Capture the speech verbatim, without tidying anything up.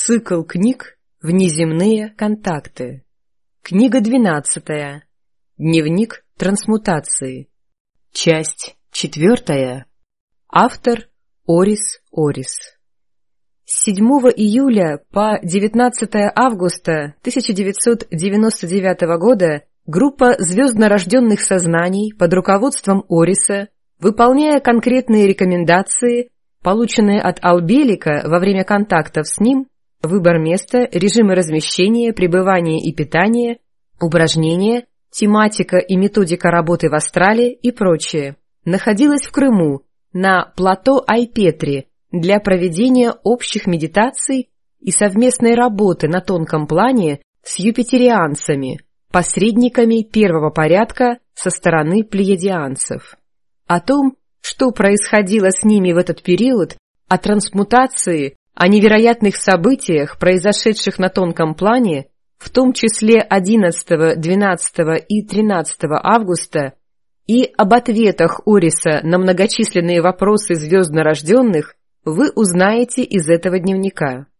Цикл книг «Внеземные контакты». Книга двенадцатая. Дневник трансмутации. Часть четвертая. Автор Орис Орис. С седьмого июля по девятнадцатое августа тысяча девятьсот девяносто девятого года группа звездно-рожденных сознаний под руководством Ориса, выполняя конкретные рекомендации, полученные от Албелика во время контактов с ним, выбор места, режимы размещения, пребывания и питания, упражнения, тематика и методика работы в астрале и прочее, находилась в Крыму, на плато Айпетри, для проведения общих медитаций и совместной работы на тонком плане с юпитерианцами, посредниками первого порядка со стороны плеядианцев. О том, что происходило с ними в этот период, о трансмутации, о невероятных событиях, произошедших на тонком плане, в том числе одиннадцатого, двенадцатого и тринадцатого августа, и об ответах Ориса на многочисленные вопросы звезднорожденных, вы узнаете из этого дневника.